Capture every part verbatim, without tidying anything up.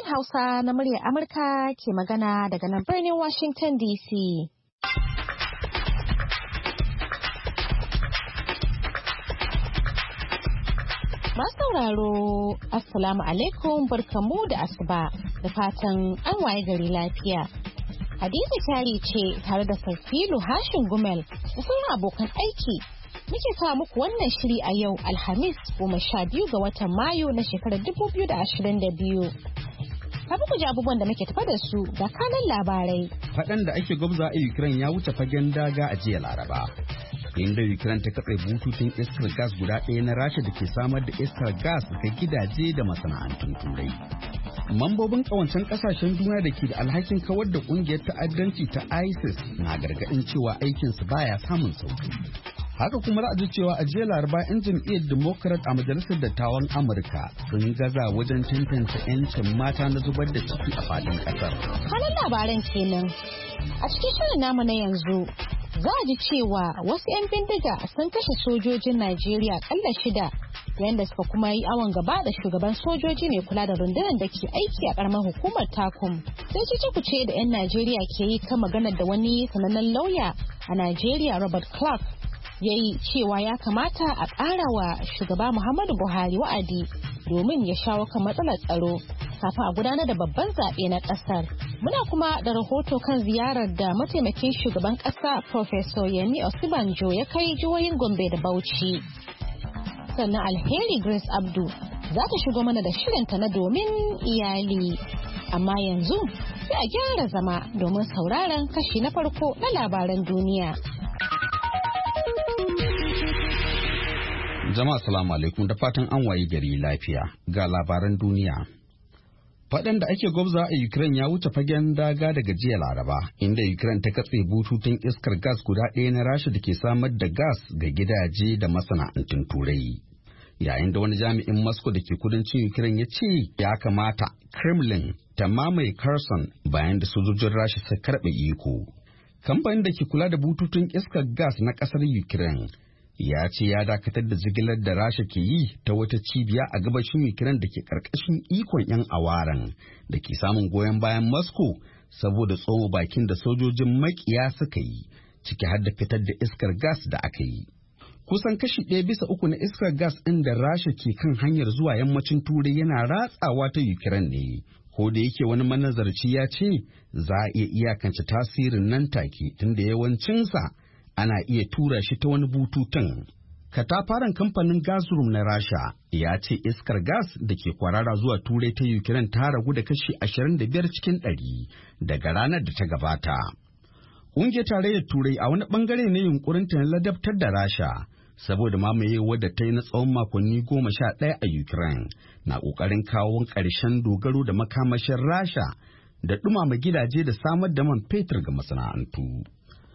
Sashen Hausa na muryar Amurka ke magana daga nan birnin Washington D C. Masu sauraro, Assalamu alaikum, barkamu da asuba da fatan an waye gari lafiya. Hadiza Kyari ce tare da Sarfilu Hashin Gumel da sauran abokan aiki. Muke kawo muku wannan shiri a yau Alhamis goma sha biyu ga watan Mayu na shekarar dubu biyu da ashirin da biyu. Kafin ku ji abubuwan da muke tafa da su ga kanan labarai. Faɗan da ake gwabza a Ukraine ya wuce fagen daga a jiya Laraba. Inda Ukraine ta katse bututun iskar gas guda ɗaya na Rasha da ke samar da iskar gas ga gidaje da masana'antun Turai. Mambobin kawancen kasashen duniya da ke da alhakin kawar da kungiyar ta'addanci ta ISIS na gargaɗin cewa aikinsu baya samun sauki. Haka kuma ra'aji cewa a jiya Laraba 'yan jam'iyyar Democrat a Majalisar Dattawan Amurka sun gaza wajen tantance 'yancin mata na zubar da ciki a faɗin ƙasar. Kanan labaran kenan. A cikin shirin namu na yanzu za a ji cewa wasu 'yan bindiga sun kashe sojojin Najeriya kalla shida yayin da suka kuma yi awon gaba da shugaban sojoji mai kula da rundunar da ke aiki a karamar hukumar Takum. Sai ce kuce da 'yan Najeriya ke yi kan maganar da wani sanannen lauya a Najeriya Robert Clark ya yi cewa ya kamata a ƙara wa shugaba Muhammadu Buhari wa'adi domin ya shawo kan matsalar tsaro kafin a gudanar da babban zaɓe na ƙasar. Muna kuma da rahoto kan ziyarar da mataimakin shugaban ƙasa Professor Yemi Osibanjo ya kai jihohin Gombe da Bauchi. Sannan Alheri Grace Abdu za ta shigo mana da shirinta na domin iyali. Amma yanzu sai a gyara zama domin sauraron kashi na farko na labaran duniya. Jama'a salamu alaikum da fatan an wayi gari lafiya ga labaran duniya. Faɗan da ake gwabza a Ukraine ya wuce fagen daga daga jiya Laraba, inda Ukraine ta katse bututun iskar gas guda ɗaya na Rasha da ke samar da gas ga gidaje da masana'antun Turai. Yayin da wani jami'in Moscow da ke kudancin Ukraine ya ce ya kamata Kremlin ta mamaye Kherson bayan da sojojin Rasha suka karɓe iko. Kamfanin da ke kula da bututun iskar gas na ƙasar Ukraine ya ce ya dakatar da jigilar da Rasha ke yi ta wata cibiya a gabashin Ukraine da ke karkashin ikon 'yan awaran da ke samun goyon bayan Moscow saboda tsoma bakin da sojojin makiya suka yi ciki har da fitar da iskar gas da aka yi. Kusan kashi ɗaya bisa uku na iskar gas ɗin da Rasha ke kan hanyar zuwa yammacin Turai yana ratsawa ta Ukraine ne. Ko da yake wani manazarci ya ce za a iya iyakance tasirin nan take tunda yawancinsa ana iya tura shi ta wani bututun. Katafaren kamfanin Gazprom na Rasha ya ce iskar gas da ke kwarara zuwa Turai ta Ukraine ta ragu da kashi ashirin da biyar cikin ɗari daga ranar da ta gabata. Ƙungiyar tarayyar Turai a wani bangare ne yunkurin ta ladabtar da Rasha saboda mamayewa da ta yi na tsawon makonni goma sha ɗaya a Ukraine na ƙoƙarin kawo ƙarshen dogaro da makamashin Rasha da ɗumama gidaje da samar da man fetur ga masana'antu.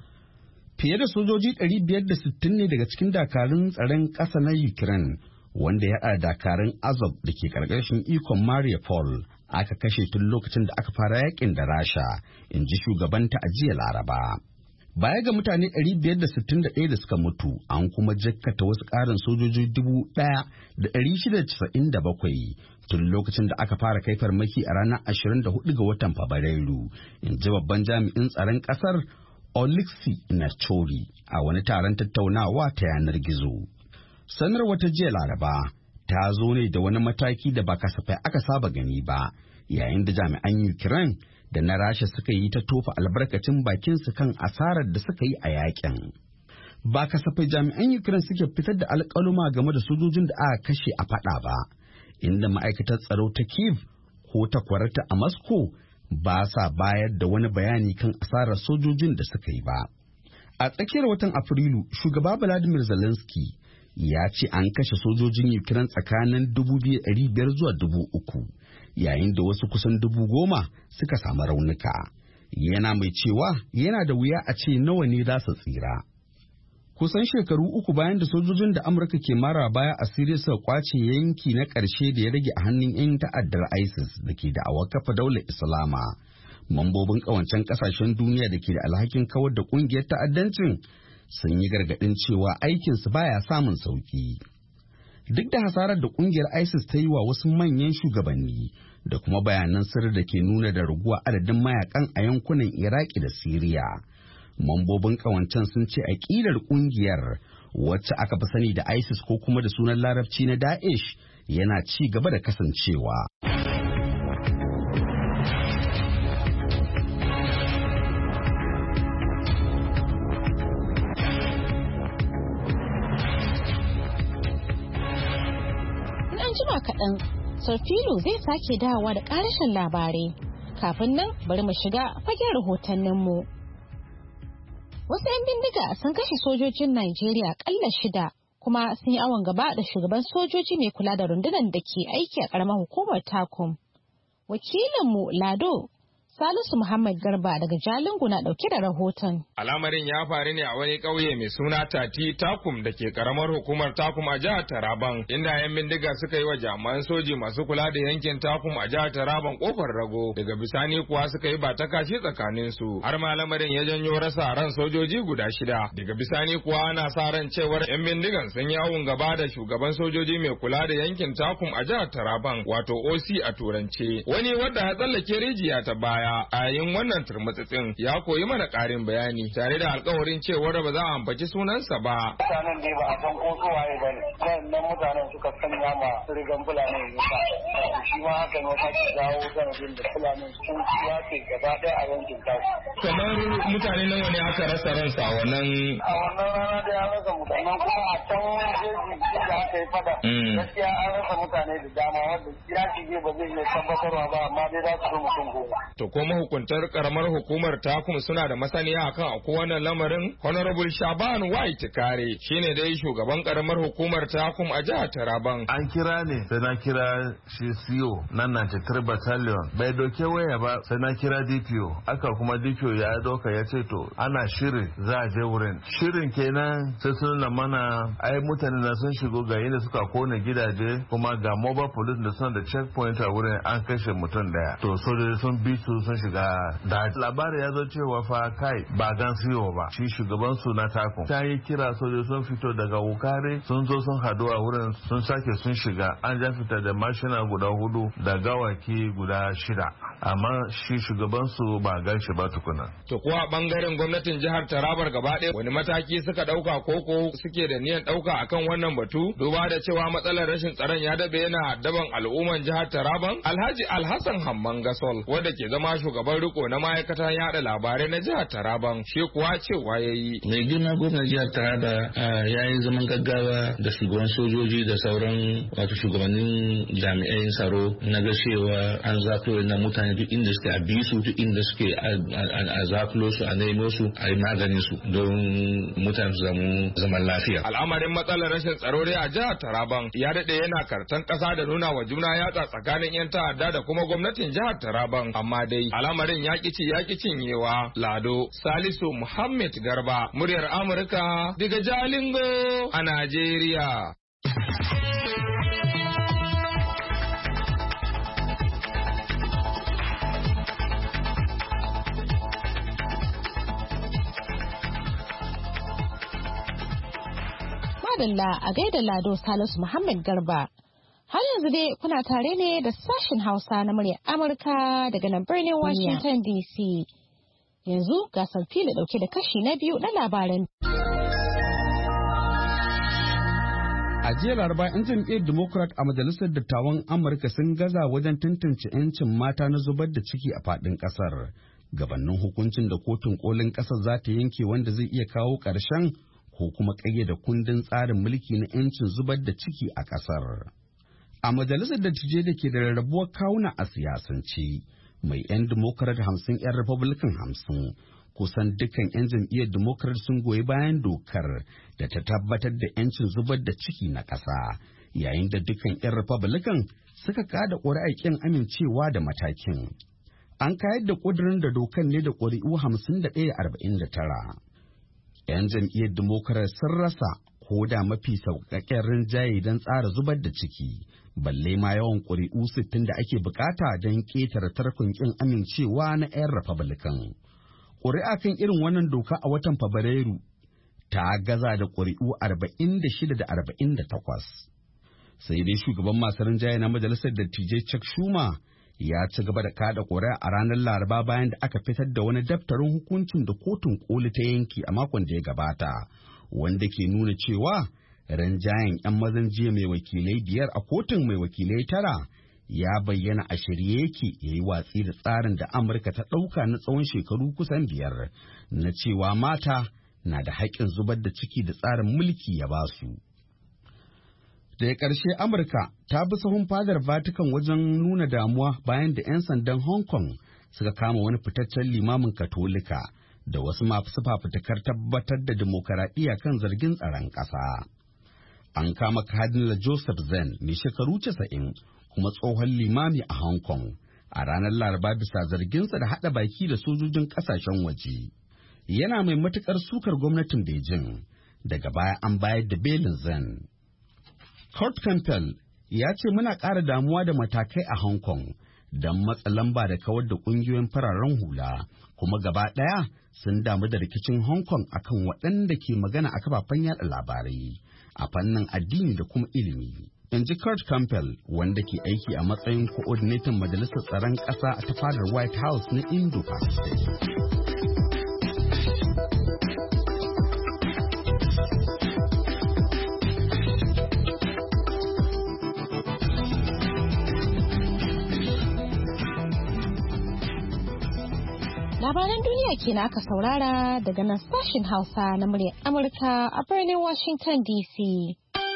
Fiye da sojoji ɗari biyar da sittin ne daga cikin dakarun tsaron ƙasa na Ukraine wanda ya haɗa dakarun Azov da ke ƙarƙashin ikon Mariupol aka kashe tun lokacin da aka fara yakin da Rasha, in ji shugabanta a jiya Laraba. Baya ga mutane ɗari biyar da sittin da ɗaya da suka mutu, an kuma jikkata wasu ƙarin sojoji dubu ɗaya da ɗari shida da casa'in da bakwai tun lokacin da aka fara kai farmaki a ranar ashirin da hudu ga watan Fabrairu, in ji babban jami'in tsaron ƙasar Oleksiy Nachori a wani taron tattaunawa ta yanar gizo. Sanarwar ta jiya Laraba ta zo ne da wani mataki da ba kasafai aka saba gani ba, yayin da jami'an Ukraine da na Rasha suka yi ta tofa albarkacin bakinsu kan asarar da suka yi a yakin. Ba kasafai jami'an Ukraine suke fitar da alƙaluma game da sojojin da aka kashe a faɗa ba, inda ma'aikatar tsaro ta Kyiv ko ta kwarata a Moscow ba sa bayar da wani bayani kan asarar sojojin da suka yi ba. A tsakiyar watan Afrilu, shugaba Vladimir Zelensky ya ce an kashe sojojin Ukraine tsakanin dubu biyu da ɗari biyar zuwa dubu uku, yayin da wasu kusan dubu goma suka samu raunuka. Yana mai cewa yana da wuya a ce nawa ne za su tsira. Kusan shekaru uku bayan da sojojin da Amurka ke mara baya a Siriya suka kwace yanki na ƙarshe da ya rage a hannun 'yan ta'addar ISIS da ke da awar kafa daular Islama. Mambobin ƙawancen ƙasashen duniya da ke da alhakin kawar da ƙungiyar ta'addancin sun yi gargaɗin cewa aikinsu baya samun sauƙi. Duk da hasarar da ƙungiyar ISIS ta yi wa wasu manyan shugabanni, da kuma bayanan sirri da ke nuna da raguwa adadin mayakan a yankunan Iraki da Siriya. Mambobin ƙawancen sun ce aƙidar ƙungiyar wacce aka fi sani da ISIS ko kuma da sunan larabci na Daesh yana ci gaba da kasancewa. An jima kaɗan, Sarfilo zai sake dawowa da ƙarashin labarai. Kafin nan bari mu shiga fagen rahotanninmu. Wasu 'yan bindiga sun kashe sojojin Najeriya ƙalla shida kuma sun yi awon gaba da shugaban sojoji mai kula da rundunar da ke aiki a ƙaramar hukumar Takum. Wakilinmu Lado Salisu Muhammad Garba daga Jalingo na dauke da rahoton. Al'amarin ya faru ne a wani ƙauye mai suna Tati Takum da ke karamar hukumar Takum a jihar Taraban, inda 'yan bindiga suka yi wa jami'an soji masu kula da yankin Takum a jihar Taraban kofar rago. Daga bisani kuwa suka yi ba ta kashi tsakanin su. Har ma lamarin ya janyo rasa ran sojoji guda shida. Daga bisani kuwa ana sa ran cewar 'yan bindigan sun yi awun gaba da shugaban sojoji mai kula da yankin Takum a jihar Taraban, wato O C a turance. Wani wanda ya tsallake rijiya ta baya a yayin wannan turmutsitsin ya koyi mana ƙarin bayani tare da alƙawarin cewar ba za a ambaci sunansa ba. Mutanen dai ba a san ko su waye ba ne. Wannan mutanen suka sanya ma rigan Fulani wuta. Shi ma hakan ya sake jawo sanadin da Fulani sun yace gaba ɗaya a yankin tasu. Kamar mutane nawa ne aka rasa ransa a wannan? A wannan rana dai an rasa mutanen kuma a can jeji da aka yi fada. Gaskiya an rasa mutane da dama wanda ya shige ba zai iya tabbatarwa ba amma dai za su zo mutum goma. To ko mahukuntar karamar hukumar Takum suna da masaniya akan akwai wannan lamarin? Honorable Shaban White Kare shine dai shugaban karamar hukumar Takum a jihar Taraban. An kira ne sai na kira shi C O na ninety-three battalion bai doke waya ba sai na kira D P O aka kuma D P O ya doka ya ce to ana shirin za a je wurin. Shirin kenan sai sun nuna mana ai mutane da sun shigo ga inda suka kone gidaje kuma ga mobile police da suna da checkpoint a wurin an kashe mutum daya. To sojoji sun bi su sun shiga da labari ya zo cewa fa kai ba gan siyo ba shi shugaban su na Takum ta yi kira sojoji sun fito daga Wukare sun zo sun hadu a wurin sun sake sun shiga an ja fita da mashina guda hudu da gawaki guda shida amma shi shugaban su ba gan shi ba tukuna. To kuwa bangaren gwamnatin jihar Tarabar gaba ɗaya wani mataki suka ɗauka koko suke da niyan ɗauka akan wannan batu duba da cewa matsalar rashin tsaron ya dabe yana daban al'umman jihar Taraban. Alhaji Alhassan Hamman Gasol wanda ke zama shugaban riko na ma'aikatan yada labarai na jihar Taraban shi kuwa cewa ya yi. Mai girma gwamnan jihar Taraba ya yi zaman gaggawa da shugaban sojoji da sauran wato shugabannin jami'ai tsaro na ga cewa an zakulo na mutane duk inda suke a bi su duk inda suke a zakulo su a nemo su a yi maganin su don mutane su zamu zaman lafiya. Al'amarin matsalar rashin tsaro dai a jihar Taraban ya daɗe yana kartan ƙasa da nuna wa juna yatsa tsakanin 'yan ta'adda da kuma gwamnatin jihar Taraban amma dai al'amarin ya ci ya ki cinyewa. Lado Salisu Muhammad Garba, muryar Amurka daga Jalingo a Najeriya. Madalla a gaida Lado Salisu Muhammad Garba. Har yanzu dai kuna tare ne da sashen Hausa na muryar Amurka daga nan birnin Washington D C. Yanzu ga Sarfila dauke da kashi na biyu na labaran. A jiya Laraba 'yan jam'iyyar Democrat a Majalisar Dattawan Amurka sun gaza wajen tantance 'yancin mata na zubar da ciki a faɗin ƙasar. Gabannin hukuncin da kotun kolin ƙasar za ta yanke wanda zai iya kawo ƙarshen ko kuma ƙayyade kundin tsarin mulki na 'yancin zubar da ciki a ƙasar. A majalisar dattijai da ke da rarrabuwar kawuna a siyasance, mai 'yan Democrat hamsin 'yan Republican hamsin, kusan dukkan 'yan jam'iyyar Democrat sun goyi bayan dokar da ta tabbatar da 'yancin zubar da ciki na ƙasa, yayin da dukkan 'yan Republican suka kada ƙuri'ar ƙin amincewa da matakin. An kayar da ƙudurin da dokar ne da ƙuri'u hamsin da ɗaya arba'in da tara. 'Yan jam'iyyar Democrat sun rasa ko da mafi sauƙaƙƙen rinjaye don tsara zubar da ciki, balle ma yawan ƙuri'u sittin da ake bukata don ƙetare tarkon ƙin amincewa na 'yan Republican. Ƙuri'a kan irin wannan doka a watan Fabrairu ta gaza da ƙuri'u arba'in da shida da arba'in da takwas. Sai dai shugaban masu rinjaye na majalisar dattijai Chuck Schumer ya ci gaba da kada ƙuri'a a ranar Laraba bayan da aka fitar da wani daftarin hukuncin da kotun koli ta yanki a makon da ya gabata, wanda ke nuna cewa rinjayen 'yan mazan jiya mai wakilai biyar a kotun mai wakilai tara ya bayyana a shirye yake ya yi watsi da tsarin da Amurka ta ɗauka na tsawon shekaru kusan biyar na cewa mata na da haƙƙin zubar da ciki da tsarin mulki ya ba su. Daga ƙarshe Amurka ta bi sahun fadar Vatican wajen nuna damuwa bayan da 'yan sandan Hong Kong suka kama wani fitaccen limamin Katolika da wasu masu fafutukar tabbatar da demokaradiyya kan zargin tsaron ƙasa. An kama Cardinal Joseph Zen mai shekaru casa'in kuma tsohon limami a Hong Kong a ranar Laraba bisa zarginsa da haɗa baki da sojojin ƙasashen waje. Yana mai matuƙar sukar gwamnatin Beijing, daga baya an bayar da belin Zen. Kurt Campbell ya ce muna ƙara damuwa da matakai a Hong Kong don matsa lamba da kawar da ƙungiyoyin fararen hula, kuma gaba ɗaya sun damu da rikicin Hong Kong akan waɗanda ke magana a kafafen yaɗa labarai a fannin addini da kuma ilimi. In ji Kurt Campbell, wanda ke aiki a matsayin coordinator Majalisar Tsaron Ƙasa a ta fadar White House na Indo-Pacific. Labaran duniya kenan aka saurara daga nan sashen Hausa na muryar Amurka a birnin Washington D C.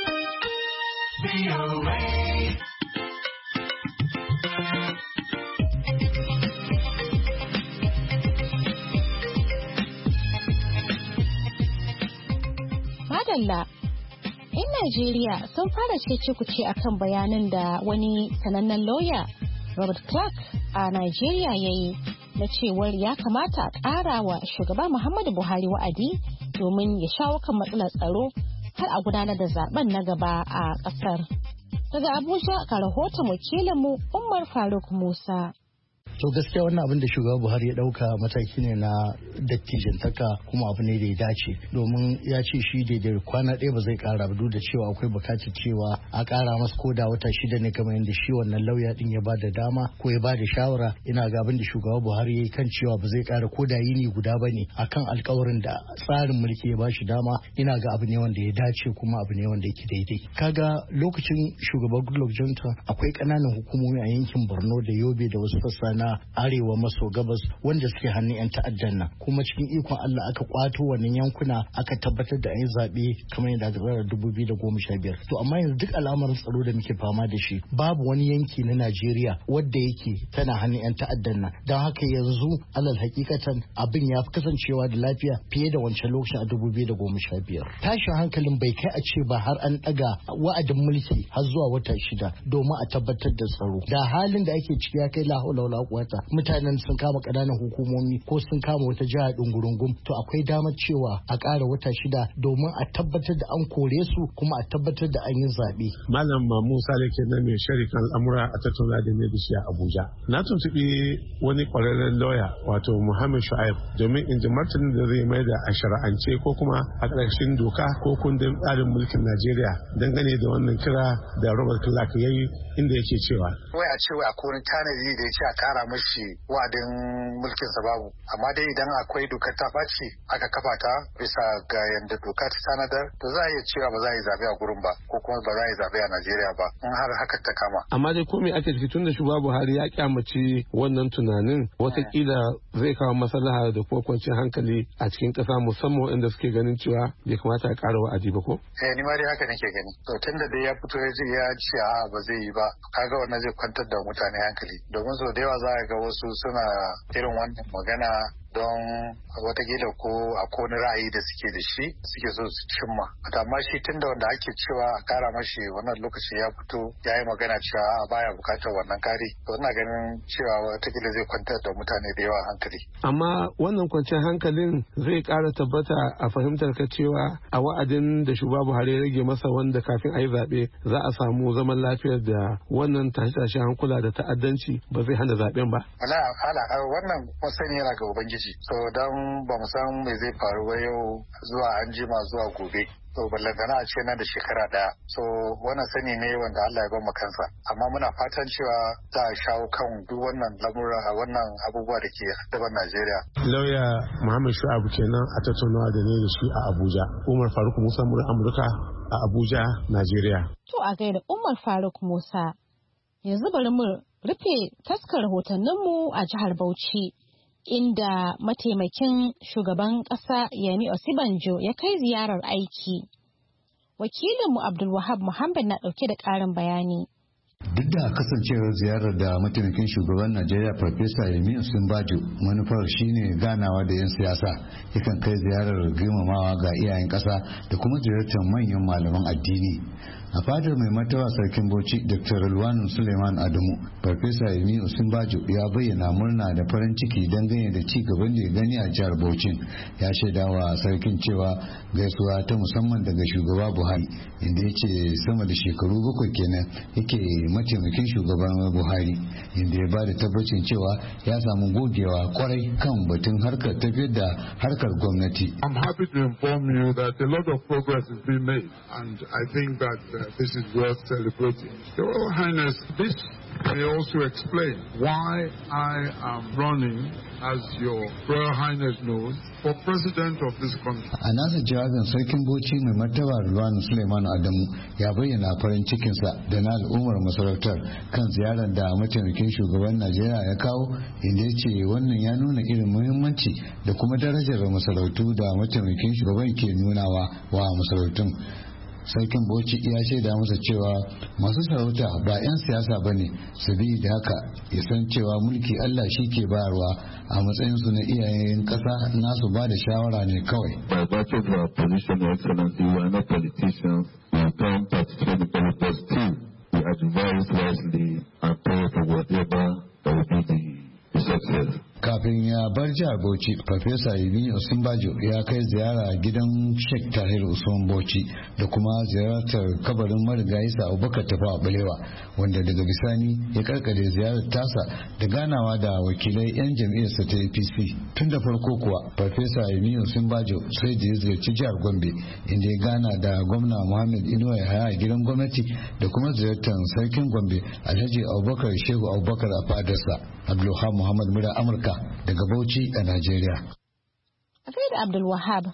Madalla, 'yan Najeriya sun fara cece-kuce akan bayanin da wani sanannen lauya Robert Clark a Najeriya ya yi na cewar ya kamata a ƙara wa shugaba Muhammadu Buhari wa'adi domin ya shawo kan matsalar tsaro har a gudanar da zaben na gaba a ƙasar. Daga Abuja ga rahoton wakilinmu Umar Faruk Musa. To gaskiya wannan abin da shugaba Buhari ya dauka mataki ne na dattijantaka kuma abu ne da ya dace, domin ya ce shi daidai kwana ɗaya ba zai kara ba, duk da cewa akwai bukatar cewa a kara masa ko da wata shida ne kamar yadda shi wannan lauya din ya bada dama ko ya bada shawara. Ina ga abin da shugaba Buhari ya yi kan cewa ba zai kara ko da yini guda ba ne akan alkawarin da tsarin mulki ya bashi dama. Ina ga abu ne wanda ya dace kuma abu ne wanda yake daidai. Kaga lokacin shugaba Goodluck Jonathan akwai ƙananan hukumomi a yankin Borno da Yobe da wasu sassa na arewa maso gabas wanda suke hannun 'yan ta'addan nan, kuma cikin ikon Allah aka kwato wannan yankuna aka tabbatar da an yi zaɓe kamar yadda aka tsara dubu biyu da goma sha biyar. To amma yanzu duk al'amarin tsaro da muke fama da shi babu wani yanki na Najeriya wadda yake tana hannun 'yan ta'addan nan, don haka yanzu alal hakikatan abin ya fi kasancewa da lafiya fiye da wancan lokacin a dubu biyu da goma sha biyar. Tashin hankalin bai kai a ce ba har an ɗaga wa'adin mulki har zuwa wata shida domin a tabbatar da tsaro. Da halin da ake ciki ya kai la haula wala quwwata, mutanen sun kama ƙananan hukumomi ko sun kama wata jiha dungurungum, to akwai damar cewa a ƙara wata shida domin a tabbatar da an kore su kuma a tabbatar da an yi zaɓe. Malam Mamu Sale kenan mai sharikan al'amura a tattauna da ne da shi a Abuja. Na tuntuɓi wani ƙwararren lauya wato Muhammad Shu'aib domin in ji martanin da zai mai da a shari'ance ko kuma a ƙarshen doka ko kundin tsarin mulkin Najeriya dangane da wannan kira da Robert Clark ya yi, inda yake cewa. Wai a ce wai akwai wani tanadi da ya ce a ƙara mashi wa'adin mulkinsa babu, amma dai idan akwai dokar ta ɓaci aka kafa ta bisa ga yadda doka ta tanadar, to za a iya cewa ba za a yi zaɓe a gurin ba ko kuma ba za a yi zaɓe a Najeriya ba in har haka ta kama. Amma dai ko me ake ciki tun da shugaba Buhari ya kyamaci wannan tunanin watakila zai kawo maslaha da kuma kwanciyar hankali a cikin ƙasa, musamman inda suke ganin cewa bai kamata a ƙara wa'adi ba ko? Eh ni ma dai haka nake gani. To tun da dai ya fito ya ce ya ce a ba zai yi ba, kaga wannan zai kwantar da mutane hankali, domin sau da yawa za a ga wasu suna irin wannan magana don watakila ko a kone ra'ayi da suke da shi suke so su cimma. Amma shi tun da wanda ake cewa a kara mashi wannan lokaci ya fito ya yi magana cewa a baya bukatar wannan kari, to ina ganin cewa watakila zai kwantar da mutane da yawa hankali. Amma wannan kwanciyar hankalin zai kara tabbata a fahimtar ka cewa a wa'adin da shugaba Buhari ya rage masa wanda kafin a yi zaɓe za a samu zaman lafiyar da wannan tashe-tashe hankula da ta'addanci ba zai hana zaɓen ba. Wala wannan masani yana ga Ubangiji. So don ba mu san me zai faru ba yau zuwa an jima zuwa gobe. to ballantana a ce nan da shekara daya so wannan sani ne wanda Allah ya bamu kansa amma muna fatan cewa za a shawo kan duk wannan lamura a wannan abubuwa da ke daban Najeriya. Lauya Muhammad Shu'abu kenan a tattaunawa da ne da shi a Abuja. Umar Faruk Musa murin Amurka a Abuja, Najeriya. To a gaida Umar Faruk Musa. Yanzu bari mu rufe taskar rahotanninmu a jihar Bauchi. Inda mataimakin shugaban ƙasa Yemi Osibanjo ya kai ziyarar aiki. Wakilinmu Abdulwahab Muhammad na ɗauke da ƙarin bayani. Duk da kasancewar ziyarar da mataimakin shugaban Najeriya Farfesa Yemi Osibanjo manufar shine ganawa da 'yan siyasa, yakan kai ziyarar girmamawa ga iyayen ƙasa da kuma ziyartar manyan malaman addini. A fadar mai martaba sarkin Bauchi Doctor Rulwanu Suleiman Adamu, Farfesa Yemi Osibanjo ya bayyana murna da farin ciki dangane da ci gaban da ya gani a jihar Bauchi. Ya shaida wa sarkin cewa gaisuwa ta musamman daga shugaba Buhari, inda ya ce sama da shekaru bakwai kenan yake mataimakin shugaban Buhari, inda ya ba da tabbacin cewa ya samu gogewa kwarai kan batun harkar tafiyar da harkar gwamnati. I'm happy to inform you that a lot of progress has been made, and I think that uh, this is worth celebrating. Your Royal Highness, this may also explain why I am running, as your Royal Highness knows, for president of this country. A nasa jawabin sarkin Bauchi mai martaba Rulwanu Suleiman Adamu ya bayyana farin cikinsa da na al'ummar masarautar kan ziyarar da mataimakin shugaban Najeriya ya kawo, inda ya ce wannan ya nuna irin muhimmanci da kuma darajar masarautu da mataimakin shugaban ke nunawa wa masarautun. Sarkin Bauchi ya shaida masa cewa masu sarauta ba 'yan siyasa ba ne, sabida haka ya san cewa mulki Allah shi ke bayarwa, a matsayinsu na iyayen ƙasa nasu ba da shawara ne kawai. By virtue of our position, Your Excellency, we are not politicians, we come participate in politics too. We advise wisely and pray for whatever that will be the success. Kafin ya bar jihar Bauchi, Farfesa Yemi Osibanjo ya kai ziyara gidan Sheikh Tahir Usman Bauchi da kuma ziyartar kabarin marigayi Sa Abubakar Tafawa Balewa, wanda daga bisani ya karkare ziyarar tasa da ganawa da wakilai 'yan jam'iyyarsa ta A P C. Tun da farko kuwa, Farfesa Yemi Osibanjo sai da ya ziyarci jihar Gombe, inda ya gana da gwamna Muhammad Inuwa Yahaya a gidan gwamnati da kuma ziyartar sarkin Gombe Alhaji Abubakar Shehu Abubakar a fadarsa. Abdulwahab Muhammad Mura Amurka daga Bauchi a Najeriya. A da Abdul Wahab.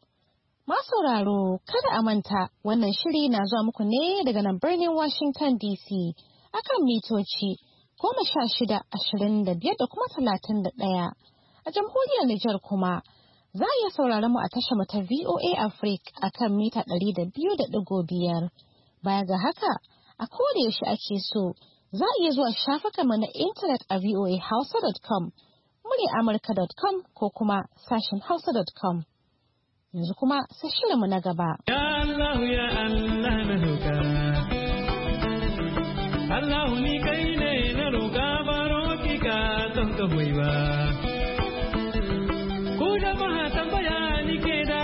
Masauraro, kada a manta wannan shiri na zuwa muku ne daga nan birnin Washington D C akan mitoci goma sha shida, ashirin da biyar da kuma talatin da ɗaya. A jamhuriyar Nijar kuma za a iya sauraron mu a tashar mata V O A Africa akan mita ɗari da biyu da ɗigo biyar. Baya ga haka, a koda yaushe ake so, za a iya zuwa shafukanmu na intanet a voa hausa dot com, muryar amurka dot com ko kuma sashen hausa dot com. Yanzu kuma sai shirinmu na gaba. Ya Allah ya Allah na roƙa. Allah ni kai ne na roƙa baro ki ka don ka hoyi ba. Ku jama'a tambaya ni ke da.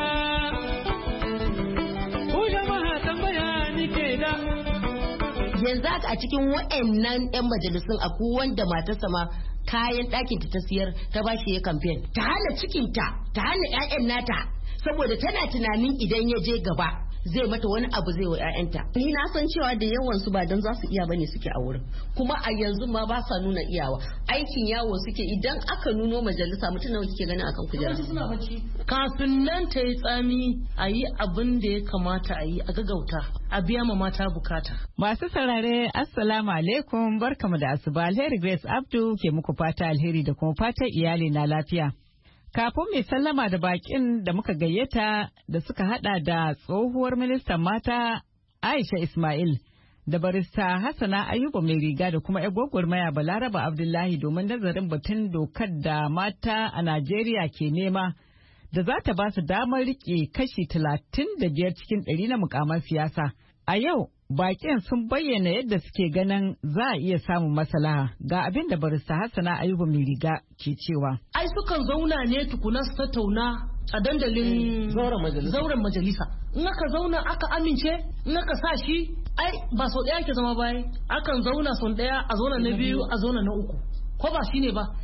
Ku jama'a tambaya ni ke da. Yanzu haka a cikin waɗannan 'yan majalisun akwai wanda matarsa ma kayan ɗakinta ta siyar ta bashi ya kamfen. Ta hana cikinta, ta hana 'ya'yan nata, saboda tana tunanin idan ya je gaba zai mata wani abu zai wa 'ya'yanta. Ni na san cewa da yawan su ba don za su iya bane suke a wurin, kuma a yanzu ma ba sa nuna iyawa, aikin yawo suke. Idan aka nuno majalisa mutum nawa kike ganin akan kujera? Kafin nan ta yi tsami a yi abin da ya kamata a yi a gagauta a biya ma mata bukata. Masu saurare assalamu alaikum, barkamu da asuba. Alheri Grace Abdu ke muku fata alheri da kuma fatan iyali na lafiya. Kafin mai sallama da bakin da muka gayyata da suka hada da tsohuwar ministan mata Aisha Ismail da barista Hassana Ayuba mai riga da kuma gwagwarmaya Balaraba Abdullahi domin nazarin batun dokar da mata a Najeriya ke nema da za ta ba su damar rike kashi talatin da biyar cikin ɗari na mukaman siyasa. A yau bakin sun bayyana yadda suke ganin za a iya samun maslaha, ga abin da barista Hassana Ayuba mai riga ke cewa. Ai sukan zauna ne tukuna su tattauna a dandalin zauren majalisa. In aka zauna aka amince, in aka sa shi, ai ba sau ɗaya ke zama bayan. Akan zauna sau ɗaya, a zauna na biyu, a zauna na uku. Ko ba shi ne ba,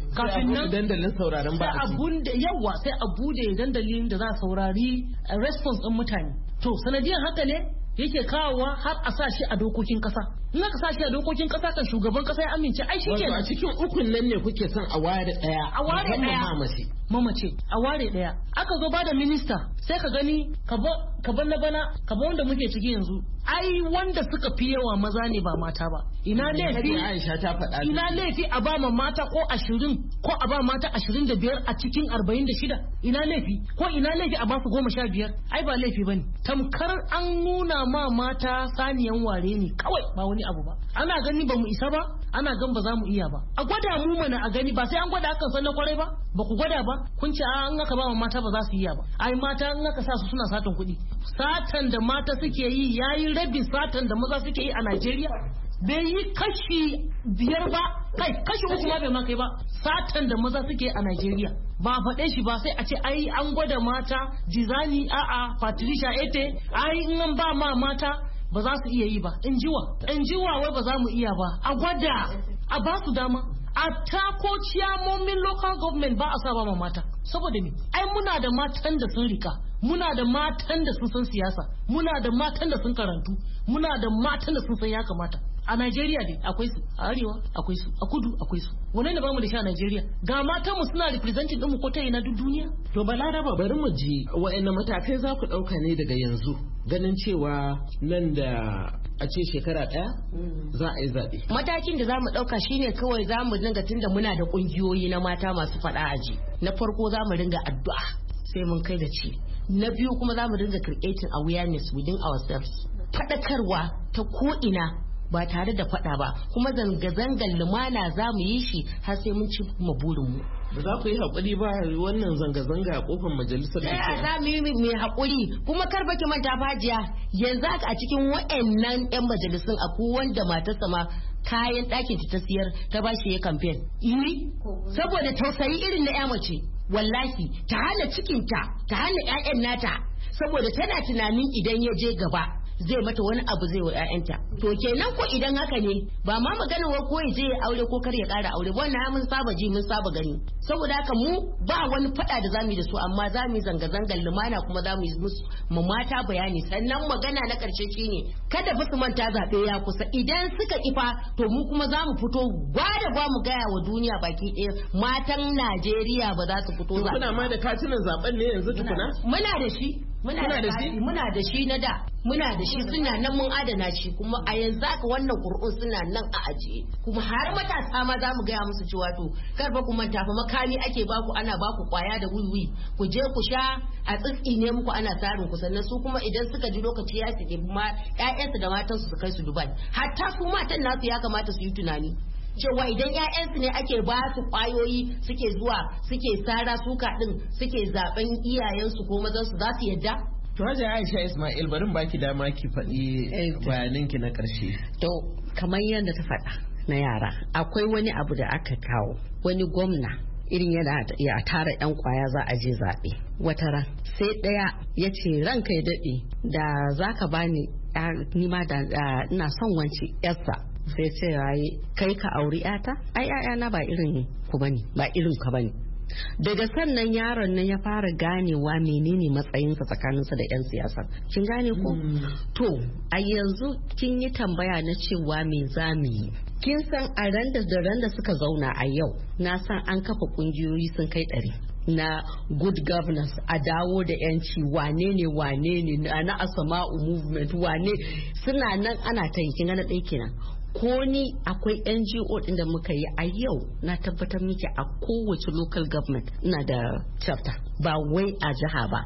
kafin nan dandalin sauraron ba sai abun da yawa sai a bude dandalin da za a saurari response din mutane. To sanadiyan haka ne yake kawowa har a sa shi a dokokin kasa. In aka sa shi a dokokin kasa kan shugaban kasa ya amince ai shi kenan. A cikin ukun nan ne kuke son a ware daya. A ware daya. Mamace. Mamace a ware daya. Aka zo ba da minista sai ka gani ka bar na bana ka bar wanda muke ciki yanzu. Ai wanda suka fi yawa maza ne ba mata ba. Ina laifi Aisha ta faɗa. Ina laifi a ba ma mata ko ashirin ko a ba mata ashirin da biyar a cikin arba'in da shida. Ina laifi ko ina laifi a ba su goma sha biyar. Ai ba laifi bane. Tamkar an nuna ma mata saniyan ware ne kawai ba wani abu ba. Ana gani ba mu isa ba, ana gan ba za mu iya ba. A gwada mu mana a gani ba sai an gwada akan san na kwarai ba. Ba ku gwada ba kun ce an aka ba mata ba za su iya ba. Ai mata an aka sa su suna satan kuɗi. Satan da mata suke yi yayi rabin satan da maza suke yi a Najeriya. Bai yi kashi biyar ba, kai kashi uku ma bai ma kai ba. Satan da maza suke yi a Najeriya. Ba faɗe shi ba sai a ce ai an gwada mata Jizani a'a Patricia Ete ai in an ba ma mata ba za su iya yi ba. In jiwa in jiwa wai ba za mu iya ba. A gwada a ba su dama. A tako ciyamomin local government ba a sa ba ma mata. Saboda me? Ai muna da matan da sun rika. Muna da matan da sun san siyasa. Muna da matan da sun karantu. Muna da matan da sun san ya kamata. A Najeriya dai akwai su, a arewa akwai su, a kudu akwai su. Wane ne bamu da shi a Najeriya? Ga matan mu suna representing din mu ko ta ina duk duniya. To Balaraba bari mu ji wa'annan matakai za ku dauka ne daga yanzu ganin cewa nan da a ce shekara ɗaya za a yi zaɓe. Matakin da za mu ɗauka shine kawai za mu dinga tunda muna da ƙungiyoyi na mata masu faɗa aji. Na farko za mu dinga addu'a sai mun kai da ci. Na biyu kuma za mu dinga creating awareness within ourselves. Faɗakarwa ta ko'ina ba tare da faɗa ba kuma zanga-zangar lumana za mu yi shi har sai mun ci kuma burinmu. Ba za ku yi haƙuri ba wannan zanga-zanga a kofar majalisar da ke. Za mu yi mai haƙuri kuma kar baki manta fajiya yanzu a cikin waɗannan 'yan majalisun akwai wanda matarsa ma kayan ɗakin ta siyar ta ba shi ya kamfen. Iri saboda tausayi irin na 'ya mace wallahi ta hana cikinta ta hana 'ya'yan nata saboda tana tunanin idan ya je gaba zai mata wani abu zai wa ƴaƴanta. To kenan ko idan haka ne ba ma magana wa ko ya je ya aure ko kar ya ƙara aure wannan mun saba ji mun saba gani. Saboda haka mu ba wani faɗa da zamu yi da su amma zamu yi zanga-zangar lumana kuma zamu yi musu mu mata bayani sannan magana na ƙarshe shine kada fa su manta zaɓe ya kusa idan suka kifa to mu kuma zamu fito gwada ba mu gaya wa duniya baki ɗaya matan Najeriya ba za su fito zaɓe. Kuna ma da katunan zaɓen ne yanzu tukuna? Muna da shi. Muna da shi muna da shi na da muna da shi suna nan mun adana shi kuma a yanzu haka wannan ƙuri'un suna nan a ajiye kuma har matasa ma za mu gaya musu cewa to kar ba ku manta fa makami ake baku ana baku kwaya da wiwi ku je ku sha a tsitsi ne muku ana tsarin ku sannan su kuma idan suka ji lokaci ya su ma ƴaƴansu da matansu su kai su Dubai hatta su matan nasu ya kamata su yi tunani cewa idan 'ya'yansu ne ake ba su kwayoyi suke zuwa suke sara suka din suke zaben iyayensu ko mazansu za su yadda. To Hajiya Aisha Ismail barin baki dama ki faɗi bayaninki na ƙarshe. To kamar yadda ta faɗa na yara akwai wani abu da aka kawo wani gwamna irin yana ya tara yan kwaya za a je zaɓe wata ran sai ɗaya ya ce ranka ya daɗe da za ka bani nima da ina son wance yarsa sai ce yayi kai ka auri yata ai yayana ba irin ku bane ba irin ka bane daga sannan yaron nan ya fara ganewa menene matsayinsa tsakaninsa da yan siyasa kin gane ko to a yanzu kin yi tambaya na cewa me za mu yi kin san a randa da randa suka zauna a yau na san an kafa kungiyoyi sun kai ɗari na good governance a dawo da yanci wane ne wane ne na asama'u movement wane suna nan ana ta yi kin gane ɗaya kenan ko ni akwai N G O din da muka yi a yau na tabbatar miki a kowace local government ina da chapter ba wai a jiha ba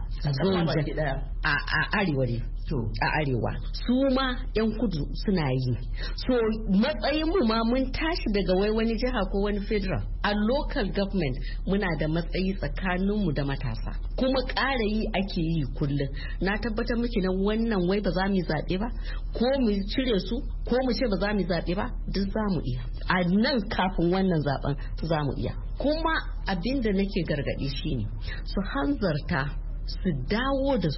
a arewa ne a arewa su ma yan kudu suna yi so matsayin mu ma mun tashi daga wai wani jiha ko wani federal a local government muna da matsayi tsakanin mu da matasa kuma ƙara yi ake yi kullum na tabbatar miki na wannan wai ba za mu zaɓe ba ko mu cire su ko mu ce ba za mu zaɓe ba duk za mu iya a nan kafin wannan zaben za mu iya kuma abinda nake gargaɗi shine su hanzarta su dawo da su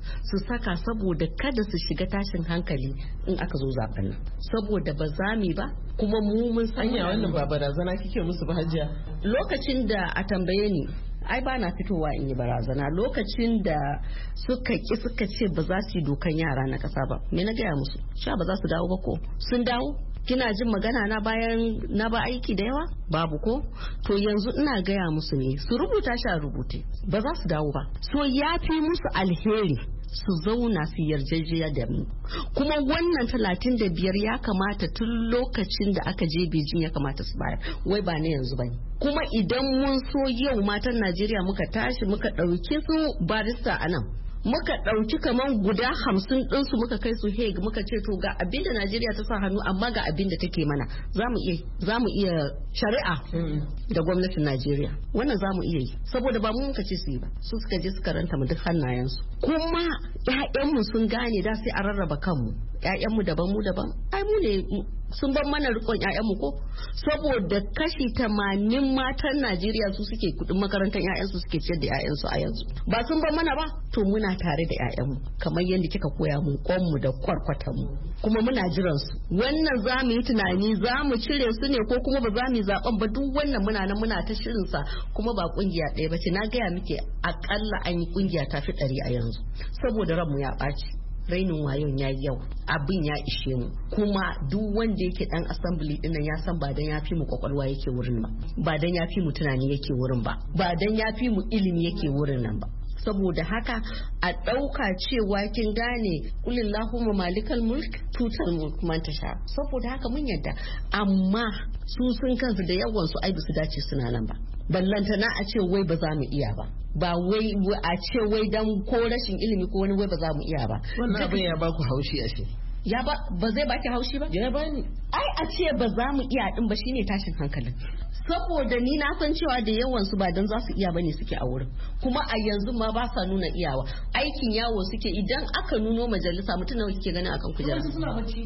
su saka saboda kada su shiga tashin hankali in aka zo zaben nan saboda ba za mu ba kuma mu mun san wannan ba barazana kike musu ba Hajiya. Lokacin da a tambaye ni ai ba na fitowa in yi barazana lokacin da suka ki suka ce ba za su yi dokan yara na kasa ba me na gaya musu sha ba za su dawo ba ko sun dawo kina jin magana na bayan na ba aiki da yawa babu ko to yanzu ina gaya musu ne su rubuta shi a rubute ba za su dawo ba so ya fi musu alheri su zauna su yarjejiya da mu kuma wannan talatin da biyar ya kamata tun lokacin da aka je Beijing ya kamata su bayar wai ba ne yanzu bane kuma idan mun so yau matan Najeriya muka tashi muka ɗauki su barista a nan muka ɗauki kaman guda hamsin ɗinsu muka kai su Hague muka ce to ga abin da Najeriya ta sa hannu amma ga abin da take mana za mu iya za mu iya shari'a da gwamnatin Najeriya wannan za mu iya yi saboda ba mu muka ce su yi ba su suka je suka ranta mu duk hannayensu kuma ƴaƴanmu sun gane da sai a rarraba kanmu ƴaƴanmu daban mu daban ai mu ne sun bar mana rikon ƴaƴanmu ko saboda kashi tamanin matan Najeriya su suke kudin makarantar ƴaƴansu suke ciyar da ƴaƴansu a yanzu ba sun bar mana ba to muna tare da ƴaƴanmu kamar yadda kika koya mu kwanmu da kwarkwatanmu kuma muna jiran su wannan za mu yi tunani za mu cire su ne ko kuma ba za mu yi zaben ba duk wannan muna nan muna ta shirin sa kuma ba kungiya ɗaya ba ce na gaya muke akalla an yi kungiya ta fi ɗari a yanzu saboda ranmu ya ɓaci rainin wayon ya yau abin ya ishe mu kuma duk wanda yake dan assembly din nan ya san ba dan ya fi mu kwakwalwa yake wurin ba ba dan ya fi mu tunani yake wurin ba ba dan ya fi mu ilimi yake wurin nan ba saboda haka a ɗauka cewa kin gane kulillahumma malikal mulk tutal mulk man tasha saboda haka mun yadda amma su sun kansu da yawan su ai su dace suna nan ba ballantana a ce wai ba za mu iya ba ba wai a ce wai dan ko rashin ilimi ko wani wai ba za mu iya ba wannan abin ya baku haushi ashe ya ba ba zai baki haushi ba ya bani ai a ce ba za mu iya din ba shine tashin hankalin saboda ni na san cewa da yawan su ba dan za su iya bane suke a wurin kuma a yanzu ma ba sa nuna iyawa aikin yawo suke idan aka nuno majalisa mutum nawa kike ganin akan kujera suna bacci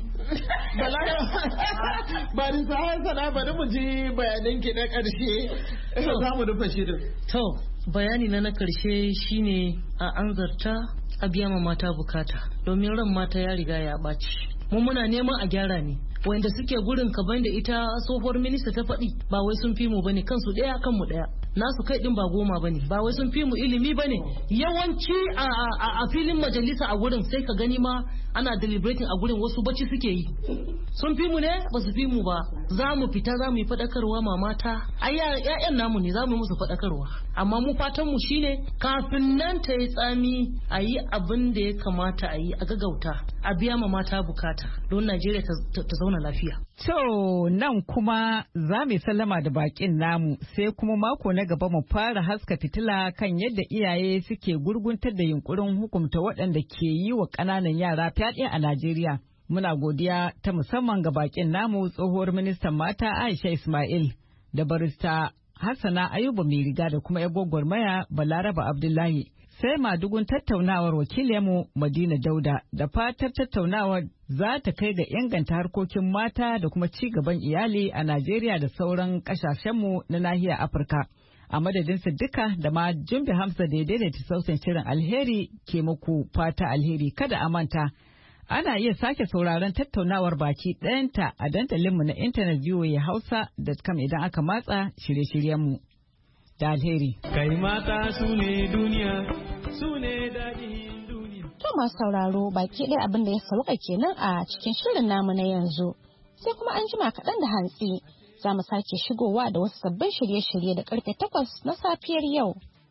ba ni sai sana bari mu ji bayanan ki na karshe za mu rufe shirin to bayani na na karshe shine a anzarta a biya ma mata bukata domin ran mata ya riga ya ɓaci mu muna neman a gyara ne wanda suke gurin kaban da ita tsohuwar minista ta faɗi ba wai sun fi mu bane kansu ɗaya kanmu ɗaya nasu kai din ba goma bane ba wai sun fi mu ilimi bane yawanci a, a, a filin majalisa a gurin sai ka gani ma ana deliberating a gurin wasu bacci suke yi sun fi mu ne ba su fi mu ba za mu fita za mu yi faɗakarwa ma mata ai ƴaƴan namu ne za mu yi musu faɗakarwa amma mu fatan mu shine kafin nan ta yi tsami a yi abin da ya kamata a yi a gagauta a biya ma mata bukata don Najeriya ta zauna lafiya. To nan kuma za mu sallama da bakin namu sai kuma mako na gaba mu fara haska fitila kan yadda iyaye suke gurguntar da yunkurin hukumta waɗanda ke yi wa ƙananan yara fyaɗe a Najeriya. Muna godiya ta musamman ga bakin namu tsohuwar ministan mata Aisha Ismail da barista Hassana Ayuba mai riga da kuma 'yar gwagwarmaya Balaraba Abdullahi. Sai madugun tattaunawar wakilinmu Madina Dauda da fatar tattaunawar za ta kai ga inganta harkokin mata da kuma ci gaban iyali a Najeriya da sauran kasashenmu na nahiyar Afirka. A madadinsa duka da ma Jumbe Hamza da ya daidaita sautin shirin alheri ke muku fata alheri kada a manta. Ana iya sake sauraron tattaunawar baki ɗayanta a dandalinmu na intanet voa hausa dot com idan aka matsa shirye-shiryenmu. Da alheri. Kai mata su ne duniya, su ne daɗin duniya. To masu sauraro baki ɗaya abin da ya sauka kenan a cikin shirin namu na yanzu. Sai kuma an jima kaɗan da hantsi za mu sake shigowa da wasu sabbin shirye-shirye da karfe takwas na safiyar yau.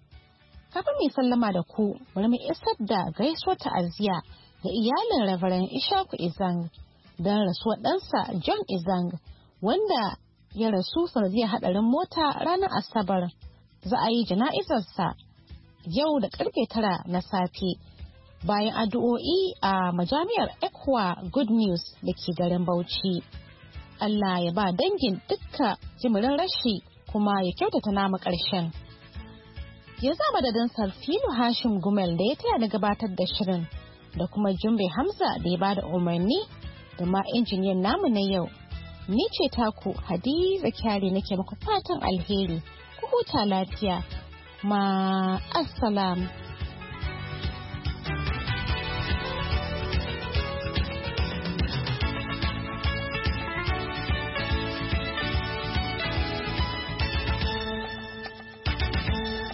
Kafin mu sallama da ku, bari mu isar da gaisuwar ta'aziyya ga iyalin Reverend Ishaku Izang don rasuwar ɗansa John Izang wanda ya rasu sanadiyar haɗarin mota ranar Asabar. Za a yi jana'izarsa yau da karfe tara na safe bayan addu'o'i a majami'ar Ekwa Good News da ke garin Bauchi. Allah ya ba dangin dukka jimirin rashi kuma ya kyautata namu ƙarshen. Ya zama madadin Sarfilu Hashim Gumel da ya taya da gabatar da shirin da kuma Jumbe Hamza da ya bada umarni da ma injiniyan namu na yau. Ni ce taku Hadiza Kyari nake muku fatan alheri. Ku huta lafiya. Ma assalam.